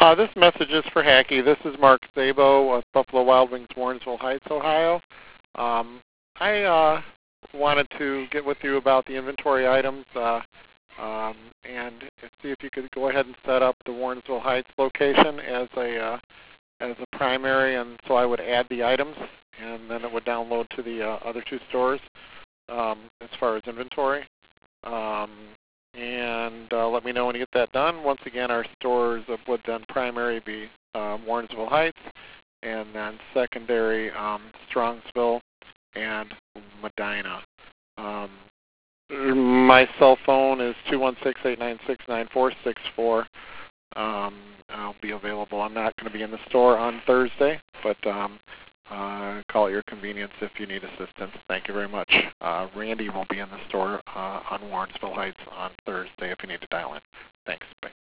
This message is for Hackey. This is Mark Szabo with Buffalo Wild Wings, Warrensville Heights, Ohio. I wanted to get with you about the inventory items and see if you could go ahead and set up the Warrensville Heights location as a primary, and so I would add the items, and then it would download to the other two stores as far as inventory. Let me know when you get that done. Once again, our stores would then primary be Warrensville Heights, and then secondary Strongsville and Medina. My cell phone is 216-896-9464. I'll be available. I'm not going to be in the store on Thursday, but call at your convenience if you need assistance. Thank you very much. Randy will be in the store on Warrensville Heights on Thursday if you need to dial in. Thanks. Bye.